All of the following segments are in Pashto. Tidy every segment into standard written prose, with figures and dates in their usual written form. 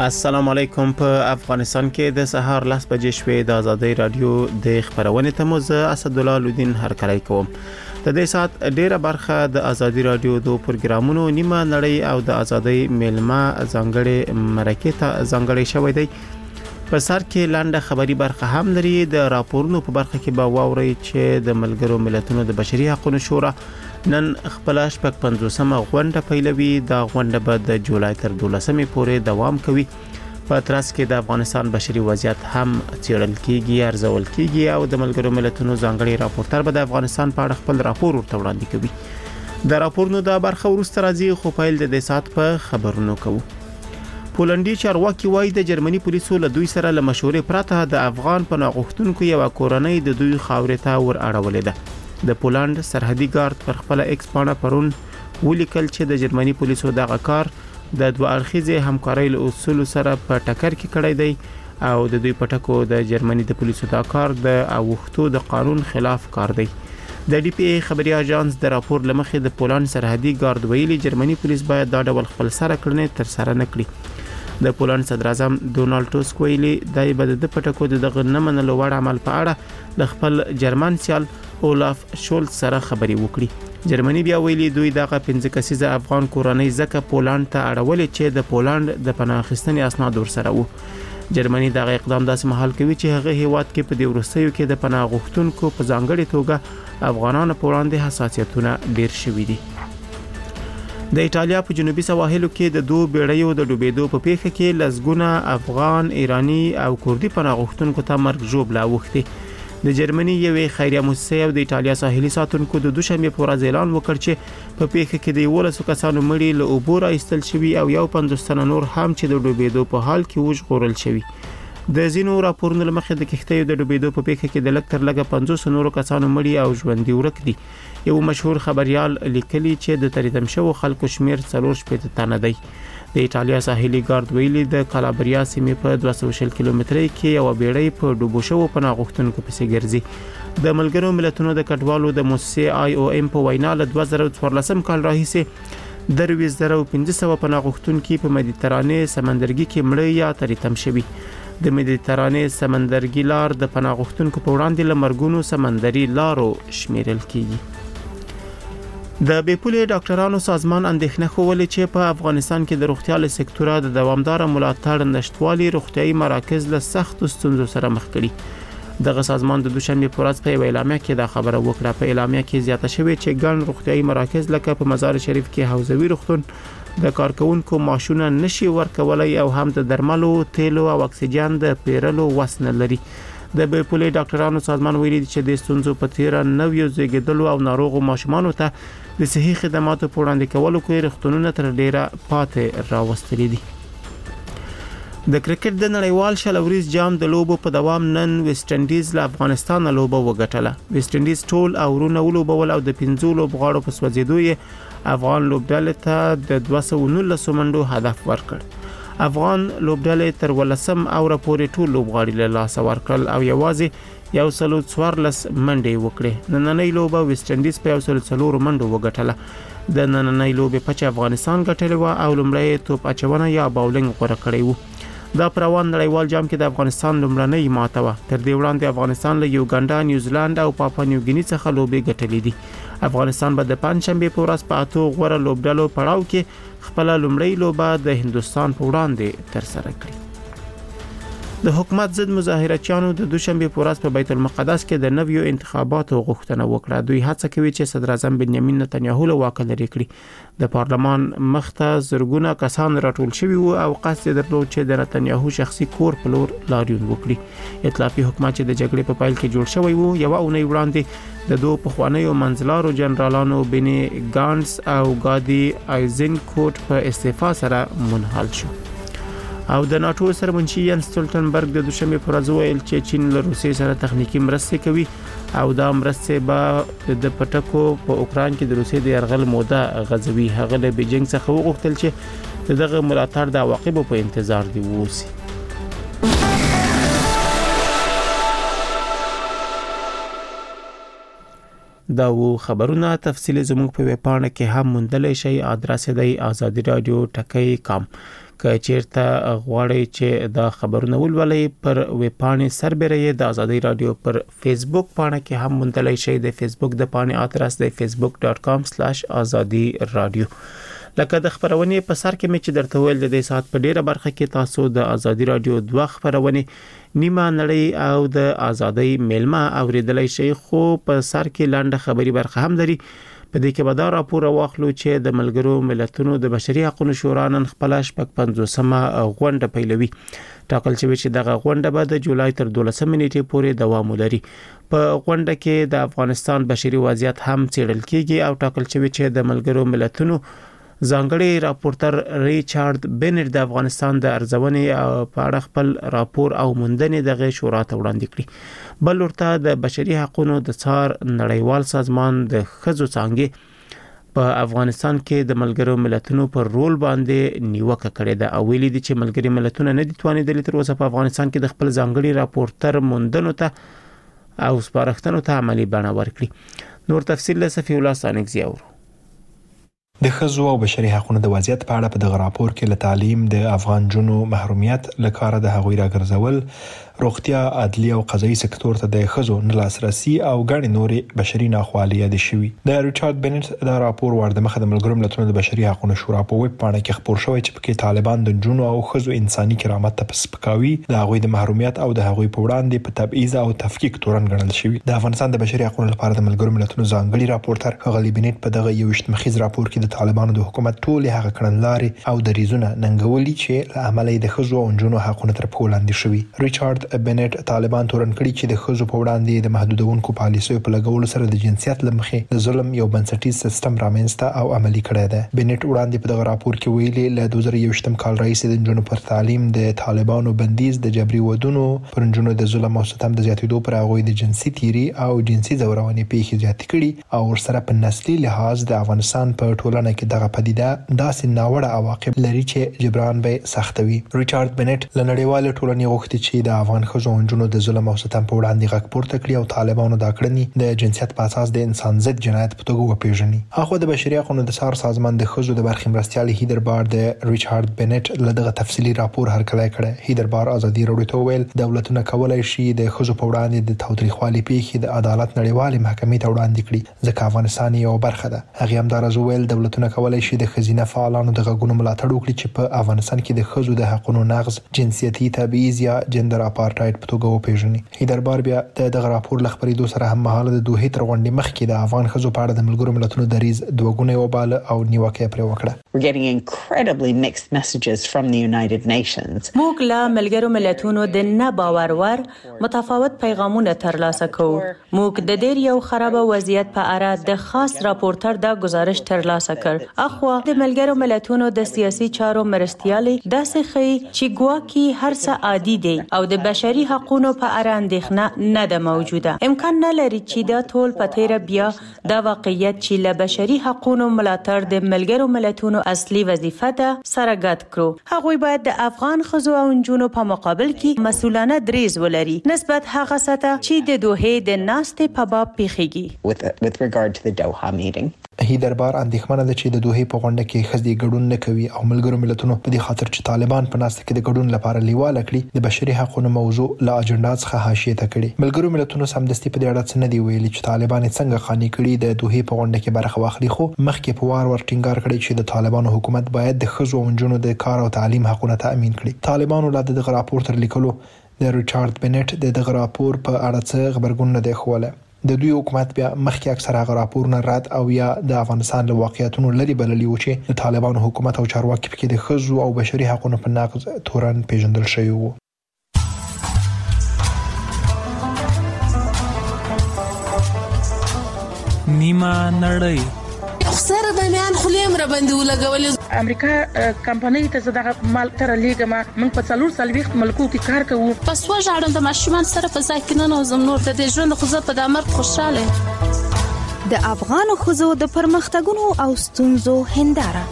السلام علیکم. په افغانستان کې د سهار 10 بجې شوې د ازادي رادیو د خبرونې ته موزه اسد الله لودین هرکلی کوم. د دې سات ډیره برخه د ازادي رادیو د پروګرامونو نیمه نړۍ او د ازادي میلمه ځانګړي مرکه ته ځانګړي شوې دی. په سر کې لاندې خبري برخه هم لري. د راپورونو په برخه کې به واوري چې د ملګرو ملتونو د بشري حقوقو شورا نن خپل شپږ 50مه غونډه پیلوي. دا غونډه به د جولای تر 12مې پورې دوام کوي. په ترڅ کې د افغانستان بشري وضعیت هم څیړل کیږي، ارزول کیږي او د ملګرو ملتونو ځانګړي راپورټر به د افغانستان په اړه خپل راپور ورته وړاندې کوي. د راپورونو د برخه ورسته راځي، خو پیل د دې سات په خبرونو کوو. پولنډي چارواکي وايي د جرمني پولیسو له دوی سره له مشورې پرته د افغان پناه غوښتونکو یو کورنۍ د دوی خاورې ته ور اړولې ده. د پولند سرحدي ګارد پر خپل ایکس پاڼه پرون ولیکل چې د جرمني پولیسو دغه کار د دوه اړخیزه همکارۍ له اصول سره په ټکر کې کړی دی او د دوی پټکو د جرمني د پولیسو دا کار د اوښتو د قانون خلاف کار دی. د ډي پی ای خبري اژانس د راپور لمخې د پولند سرحدي ګارد ویلي جرمني پولیس باید دا ډول خپل سره کړنې تر سره نکړي. د پولند صدر اعظم ډونالد ټوسک ویلي دای بد د پټکو د دغه نه منلو وړ عمل په اړه د خپل جرمن سیال اولاف شولز سره خبري وکړي. جرمني بیا ویلي دوی دغه 15 کسیزه افغان کورنۍ ځکه پولند ته اړولې چې د پولند د پناه اخیستنې اسناد ورسره وو. جرمني دغه اقدام داسې مهال کوي چې هغه هیواد کې په دې ورستیو کې د پناه غوښتونکو په ځانګړي توګه افغانانو په وړاندې حساسیتونه ډیر شوي دي. د ایټالیا په جنوبي سواحلو کې د دوه بیړیو د ډوبېدو په پیښه کې لزګونه افغان، ایرانی او کوردي پناه غوښتونکو ته مرګ ژوبله اوښتې. د جرمني یوې خیریه مؤسسې او د ایټالیا ساحلي ساتونکو د دوشنبه په ورځ اعلان وکړ چې په پیښه کې د 11 کسانو مړي له اوبو راایستل شوي او یو 50 تنه نور هم چې د ډوبېدو په حال کې وژغورل شوي. د ځینو راپورونو لمخې د کښتیو د ډوبېدو په پیښه کې د لږ تر لږه 50 نورو کسانو مړي او ژوندي ورک دي. یو مشهور خبريال لیکلي چې د تریدم شوو خلکو شمیر 4 تنه دی. د ایټالیا ساحلي ګارد ویلي د کالابریا سیمې په 200 کیلومترۍ کې یو بیړۍ په ډوبو شوو پناه غوښتونکو پسې ګرځي. د ملګرو ملتونو د کډوالو د مؤسسې آی او ام په وینا له 2014 کال راهیسې 2500 پناه غوښتونکي په مدیترانې سمندرګي کې مړه یا تریتم شوي. د مدیترانې سمندرګي لار د پناه غوښتونکو په وړاندې له مرګونو سمندري لارو شمیرل کیږي. د بیپولې ډاکټرانو سازمان اندېښنه خوولې چې په افغانستان کې د روغتیا له سکتوره د دوامدار ملاتړ نشټوالي روغتيایي مراکز له سخت ستونزو سره مخ کړي. دغه سازمان د دوشنبه په ورځ په اعلامیه کې دا خبره وکړه. په اعلامیه کې زیاته شوې چې ګڼ روغتيایي مراکز لکه په مزار شریف کې حوزوي روغتون د کارکونکو معاشونه نشي ورکولای او هم د درملو، تیلو او اکسیجن د پیرلو وس نه لري. د بیپولې ډاکټرانو سازمان ویلي چې د ستونزو په تیر نویو زیږیدلو او ناروغو ماشومانو ته د صحي خدماتو په وړاندې کولو کې روغتونونه تر ډیره پاتې راوستلي دي. د کرکټ د نړیوال شلوریز جام د لوبو په دوام نن ویسټ انډیز له افغانستان لوبه وګټله. ویسټ انډیز ټول اورونه ولوبول او د 15 لوبغاړو په سوځېدو یې افغان لوبډلې ته د 219 منډو هدف ورکړ. افغان لوبډلې تر ولسم اوره پورې ټول لوبغاړي له لاسه ورکړل او یوازې 114 منډې وکړې. نننۍ لوبه ویسټ انډیز په 104 منډو وګټله. د نننۍ لوبې په چې افغانستان ګټلې و او لومړی توپ اچونه یا باولینګ غوړه کړی وو. دا پروان نړیوال جام کې د افغانستان لومړنۍ ماته و. تر دې وړاندې افغانستان له یوګانډا، نیوزیلند او پاپا نیوګینی څخه لوبې ګټلې دي. افغانستان به د پنځشنبه په ورځ په 8 غوړه لوبډلو پړاو کې خپل لومړی لوبه د هندستان په وړاندې تر سره کړي. د حکومت ضد مظاهرچیانو د دوشنبه په ورځ په بیت المقدس کې د نویو انتخاباتو غوښتنه وکړه. دوی هڅه کوي چې صدر اعظم بنیامین نتنیاهو له واک لرې کړي. د پارلمان مخته زرګونه کسان راټول شوي وو او قصد درلود چې د نتنیاهو شخصي کور په لور لاریون وکړي. ائتلافي حکومت چې د جګړې په پیل کې جوړ شوی وو یو اونۍ وړاندې د دوه پخوانیو منځلارو جنرالانو بني ګانس او ګادي آیزنکوټ په استعفا سره منحل شو. او د ناتو سرمنشي ینس سټولټنبرګ د دوشنبه پر ورځ ویل چې چین له روسیې سره تخنیکی مرستې کوي او دا مرستې به د پټکو په اوکران کې د روسیې د يرغل موده غځوي. هغه له بیجینګ څخه وغوښتل چې دغه ملاتړ د عواقبو په انتظار دی ووسی. دا و خبرونه تفصیل زموږ په ویب پاڼه کې هم موندلی شئ. ادرس دی azadi.radio.com. که چیرته غواړئ چې دا خبرونه ولولئ پر ویب پاڼې سربېره د ازادي رادیو پر فیسبوک پاڼه کې هم موندلای شئ. د فیسبوک د پاڼې ادرس دی facebook.com/azadi radio. لکه د خبرونې په سر کې مې چې درته ویل د دې سات په ډیره برخه کې تاسو د ازادي رادیو دوه خبرونې نیمه نړۍ او د ازادي میلمه اوریدلای شئ، خو په سر کې لاندې خبري برخه هم لري. په دې کې به دا راپور واخلو چې د ملګرو ملتونو د بشري حقوقو شورا نن خپل 50مه غونډه پیلوي. ټاکل شوی چې دغه غونډه به د جولای تر 12 نیټې پورې دوام ولري. په غونډه کې د افغانستان بشري وضعیت هم څېړل کیږي او ټاکل شوی چې د ملګرو ملتونو ځانګړي راپورټر ریچارډ بینټ د افغانستان د ارزونې په اړه خپل راپور او موندنې دغه شورا ته وړاندې کړي. بل ورته د بشري حقوقو د څار نړیوال سازمان د ښځو څانګې په افغانستان کې د ملګرو ملتونو پر رول باندې نیوکه کړې ده او ویلي دي چې ملګري ملتونه نه دي توانیدلي تر اوسه په افغانستان کې د خپل ځانګړي راپورټر موندنو ته او سپارښتنو ته عملی بڼه ورکړي. نور تفصیل له صفی الله سانګزی اورو. د ښځو او بشري حقوقو د وضعیت په اړه په دغه راپور کې له تعلیم د افغان جنو محرومیت لکاره د هغوی راګرځول، روغتیا، عدلیه او قضایي سکتور ته د ښځو نه لاسرسي او ګڼې نورې بشري ناخوالې یاد شوي. د ریچارډ بینټ دا راپور ورده مخه د ملګرو ملتونو د بشري حقوقو شورا په ویب پاڼه کې خپور شوی چې پکې طالبان د جنو او ښځو انساني کرامت ته سپکاوي، د هغوی د محرومیت او د هغوی په وړاندې په تبعیض او تفکیک تورن ګڼل شوی. د افغانستان د بشري حقوقو لپاره د ملګرو ملتونو ځانګړي راپورټر ښاغلي بینټ په دغه 21 مخیز راپور کې د طالبانو د حکومت ټول هغه کړنلارې او د ریزونه ننګولي چې له امله د ښځو او جنو حقوقو تر پښو لاندې شوي. ریچارډ بینټ طالبان تورن کړي چې د ښځو په وړاندې د محدودونکو پالیسیو په لګولو سره د جنسیت لمخې د ظلم یو بنسټیز سیستم رامنځته او عملی کړی دی. بینټ وړاندې په دغه راپور کې ویلي له 2021 کال راهیسې د جنو پر تعلیم د طالبانو بندیز د جبري ودونو پر جنو د ظلم او ستم د زیاتېدو پر هغوی د جنسي تیری او جنسي ځورونې پیښې زیاتې کړي او ورسره په نسلي لحاظ د افغانستان په ټولنه کې دغه پدیده داسې ناوړه عواقب لري چې جبران به سختوي. ریچارډ بینټ له نړیوال ټولنې غوښتي چې د افغان ښځو او جنو د ظلم او ستم په وړاندې غږ پورته کړي او طالبانو دا کړنې د جنسیت په اساس د انسان ضد جنایت په توګه وپیژني. اخو د بشري حقوقو د څار سازمان د ښځو د برخې مرستیال هیدر بار د ریچارډ بینټ له دغه تفصیلي راپور هرکلی کړی. هیدر بار ازادي راډیو ته ویل دولتونه کولای شي د ښځو په وړاندې د تاوتریخوالي پیښې د عدالت نړیوالې محکمې ته وړاندې کړي ځکه افغانستان یو برخه ده. هغه هم دا ویل دولتونه کولای شي د ښځینه فعالانو د غږونو ملاتړ وکړي چې په افغانستان کې د ښځو د حقوقو نقض، جنسیتي تبعیض یا جندر اپارټایډ په توګه وپیژني. هیدر بار بیا دغه راپور له خبرېدو سره هم مهاله د دوحې تر غونډې مخکې د افغان ښځو په اړه د ملګرو ملتونو دریځ دوه ګونی وباله او نیوکه پرې وکړه. We're getting incredibly mixed messages from the United Nations. موږ له ملګرو ملتونو د نه باور ور متفاوت پیغامونه ترلاسه کوو. موږ د ډېر یو خراب وضعیت په اړه د خاص راپورټر د گزارش ترلاسه کړ. اخوا د ملګرو ملتونو د سیاسي چارو مرستیالي داسې ښيي چې ګواکې هر څه عادي دي او د بشري حقوقو په اړه اندېښنه نه ده موجوده. امکان نه لري چې دا ټول په تیر بیا دا واقعیت چې له بشري حقوقو ملاتړ د ملګرو ملتونو اصلي وظیفه ده سره ګډ کړو. هغوی باید د افغان ښځو او نجونو په مقابل کې مسؤلانه دریځ ولري نسبت هغه ساته چې د دوحې د ناستې په باب پیښیږي. With regard to the Doha meeting. هیدر بار اندېښمنه ده چې د دوحې په غونډه کې ښځې ګډون نه کوي او ملګرو ملتونو په دې خاطر چې طالبان په ناسته کې د ګډون لپاره لیواله کړي د بشري حقوقو موضوع له اجنډا څخه حاشیې ته کړي. ملګرو ملتونو سمدستي په دې اړه څه نه دی ویلي چې طالبان څنګه قانع کړي د دوحې په غونډه کې برخه واخلي، خو مخکې په وار ټینګار کړی چې د طالبانو حکومت باید د ښځو او نجونو د کار او تعلیم حقوقونه تضمین کړي. طالبانو له دغه راپور تر لیکلو د ریچارډ بینټ د دغه راپور په اړه څه خبرګون نه دی خوله. د دوی حکومت بیا مخکې اکثره هغه راپورونه رد او یا د افغانستان له واقعیتونو لري بللي و چې د طالبانو حکومت او چارواکي پکې د ښځو او بشري حقوقو په نقض تورن پیژندل شوی وو. نیمه نړۍ سره د میان خلیم را باندې ولګول. امریکا کمپنۍ ته زداغه مال تر لیګما موږ په 4 ملکو کې کار کوو. پس وژاړم د ماشومان سره په ځای کې نه نوزم نور د دې ژوند خو زه په دامر خوشاله. د افغان ښځو د پرمختګونو او ستونزو هنداره.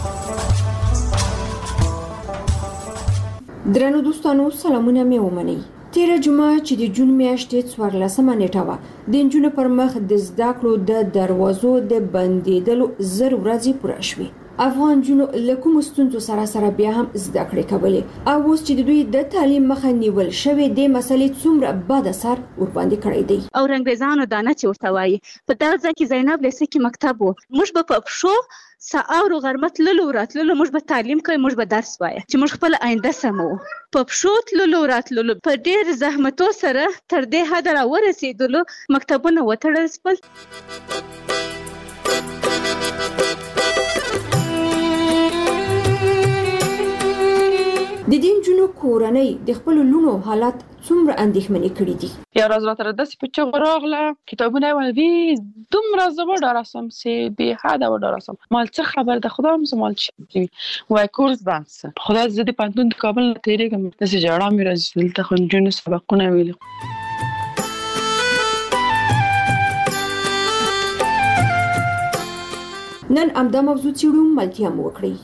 درنو دوستانو سلامونه مې ومنئ. تیره جمعه چې د جون میاشتې 14مه نیټه وه د نجونو پر مخ د زده کړو د دروازو د بندېدلو 0 ورځې پوره شوې. افغان جنو لکه مستونتو سره بیا هم زده کړې کولې او اوس چې د دوی د تعلیم مخه نیول شوی د مسلې څومره بد اثر ور باندې کړی دی او رنګریزانو دانه چې ورته وایي په دغه ځای کې زینب لیسې کې مکتب و موږ به په پښو ساعت او غرمه تللو راتللو موږ به تعلیم کوي موږ به درس وایو چې موږ خپل آینده سمو په پښو تللو راتللو په ډېر زحمتو سره تر دې حد راورسېدلو مکتبونه وتړل شول. د دین جنو کورنۍ د خپل لونو حالات څومره اندېښمنې کړې دي. یو ورځ راته داسې په چغ راغله کتابونه ولوي دومره زه وډارسم چې بې حده وډارسم مال څه خبر ده خدا هم مال چی وای کورس بند څه خدا زه د پانتون د کابل تیریږم داسې جړه مې راځي دلته خو نجونې سبقونه ویلي. نن همدا موضوع څېړو ملتیا مو وکړئ.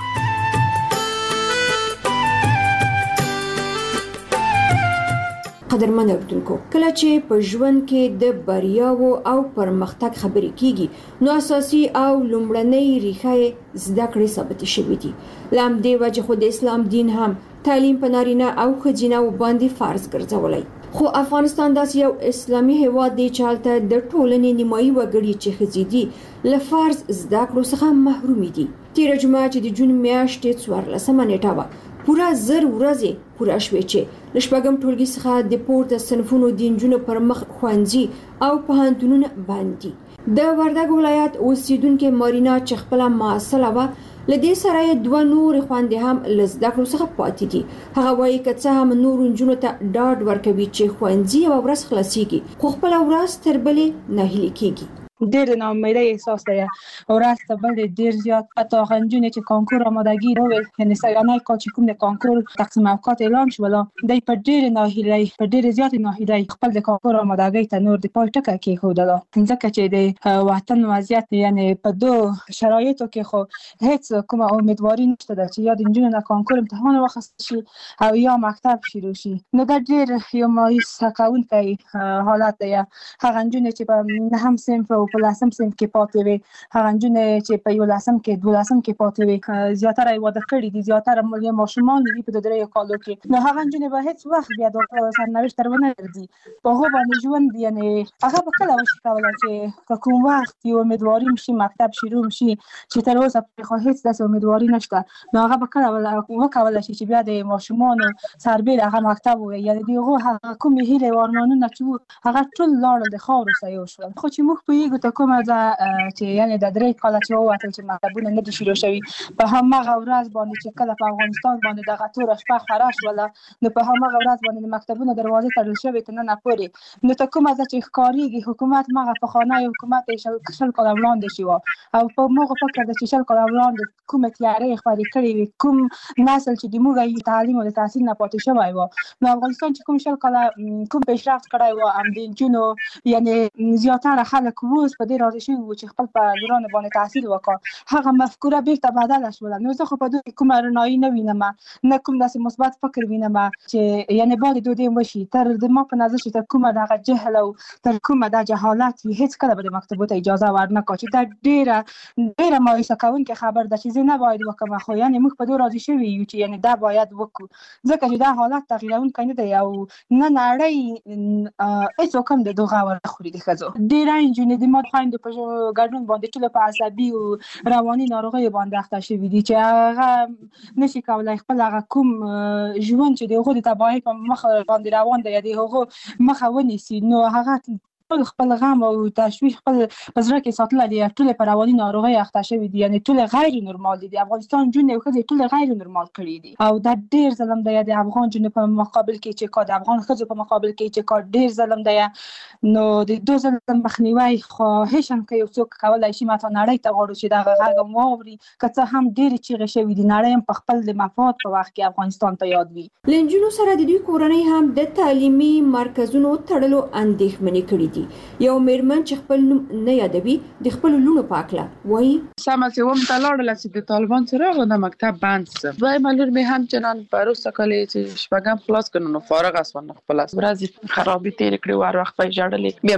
قدرمن اوریدونکو کله چې په ژوند کې د بریاو او پرمختګ خبرې کیږي نو اساسي او لومړنۍ ریښه زده کړې ثابت شوې دي. لام دی وجه خو د اسلام دین هم تعلیم په نارینه او ښځینه باندې فرض ګرځولای خو افغانستان داسې یو اسلامي هیواد دی چې هلته د ټولنې نیمایي وګړي چې ښځې دي له فرض زده کړو څخه محرومې دي. تېره جمعه چې د جون میاشتې 14 نیټه وه پورا زر ورځې پورا شوې چې له شپږم ټولګي څخه د پورته صنفونو د نجونو پر مخ ښوونځي او پوهنتونونه بند دي. د وردګ ولایت اوسیدونکې مارینا چې خپله معاصله وه له دې سره یې 2 نورې خویندې هم له زده کړو څخه پاتې دي. هغه وایي که څه هم نورو نجونو ته ډاډ ورکوي چې ښوونځي یوه ورځ خلاصیږي خو خپله ورځ تر بلې ناهیلې کیږي. ډېر ناامیدۍ احساس دی ورځ ته بل ډېر زیات حتی هغه نجونې چې کانکور آمادګي وویل یعنې سیانۍ کال چې کوم د کانکور تقسیم اوقات اعلان شول دی په ډېرې ناهیلۍ په ډېرې زیاتې ناهیلۍ خپل د کانکور آمادګۍ ته نور د پای ټکی کېښودله ځکه چې د وطن وضعیت یعنې په دو شرایطو کې خو هیڅ کومه امیدواري نشته ده چې یا د نجونو نه کانکور امتحان واخیستل شي او یا مکتب شروع شي نو دا ډېر یو مایوس کوونکی حالت دی. هغه نجونې چې په 9م صنف او په 10م صنف کې پاتې وي هغه نجونې چې په 11م کې 12م کې پاتې وي زیاتره یې واده کړي دي زیاتره یې ماشومان دي په 3 کالو کې نو هغه نجونې به هیڅ وخت بیا د سرنوشت تر ونه ګرځي په هغه باندې ژوند یعنې هغه به کله وشي کولی چې کوم وخت یو امیدواري شي مکتب شروع شي چې تر اوسه پرې خو هیڅ داسې امیدواري نشته نو هغه به کله وکولی شي چې بیا د ماشومانو سربېره هغه مکتب ووایي یعنې د هغو هغه کومې هیلې او ارمانونه چې وو هغه ټول لاړل د خاورو سره یو شول خو چې موږ پوهېږو ته کومه ځه چې یعنې د 3 کاله چې ووتل چې مکتبونه نه دي شروع شوي په هماغه ورځ باندې چې کله په افغانستان باندې دغه توره شپه خوره شوله نو په هماغه ورځ باندې د مکتبونو دروازې تړل شوې تر ننه پورې نو ته کومه ځه چې ښکارېږي حکومت مغه پخوانی حکومت یې 10 کاله وړاندې شي وه او په موږ فکر ده چې 10 کاله وړاندې کومې تیارې خپرې کړې وي کوم نسل چې د موږ تعلیم او د تحصیل نه پاتې شوی و نو افغانستان چې کوم 10 کاله کوم پیشرفت کړی و هم د نجونو یعنې زیاتره خلک اوس په دې راضي شوي وو چې خپل په لورانو باندې تحصیل وکړه هغه مفکوره بیرته بدله شوله نو زه خو په دوی کومه رڼایي نه وینم نه کوم داسې مثبت فکر وینم چې یعنې باید دوی وشي تر د ما په نظر چې تر کومه دغه جهل او تر کومه د جهالت وي هیڅ کله به د مکتبو ته اجازه ورنه کړو چې دا ډېره مایوسه کوونکې خبر ده چې زه نه باید وکړم خو یعنې موږ په دوی راضي شوي یو چې یعنې دا باید وکړو ځکه چې دا حالت تغیرونکی نه دی او نه نړۍ هېڅوک هم د دغه ور خوري د ښځو ډېره نجونې د ما خویندو په ګډون باندې ټوله په عصبي او رواني ناروغیو باندې اخته شوي دي چې هغه نشي کولی خپل هغه کوم ژوند چې د هغو د تباهۍ په مخ باندې روان دی یا د هغو مخه ونیسي نو هغه خپل غم او تشویش خپل په زړه کې ساتل دي ټول په رواني ناروغي اخته شوي دي یعنی ټول غیر نورمال دي د افغانستان جون یو ښځې ټول غیر نورمال کړي دي او دا ډیر ظلم دی د افغان جون په مقابل کې چې کا د افغان ښځو په مقابل کې چې کا ډیر ظلم دی نو د دوه ظلم مخنیوي خو هیڅ هم کې یو څوک کولای شي ماته نړۍ ته غواړو چې دا غږ واوري که څه هم ډیر چیغې شوي دي نړۍ هم په خپل د مفاد په وخت کې افغانستان ته یاد وي لنجونو سره د دوی کورنۍ هم د تعلیمي مرکزونو تړلو اندېښمنې کړې دي یو میرمن چې خپل نوم نه یادوي د خپل لونو پاکله وایي سمه چې وم ته لاړله چې د طالبان سره راغله د مکتب بند شو دویمه لور مې همچنان په وروسته کال چې شپږم خلاص کړو نو فارغ اسوم خپل ورځې خرابې تېرې کړې وار وخت په ژړلې بیا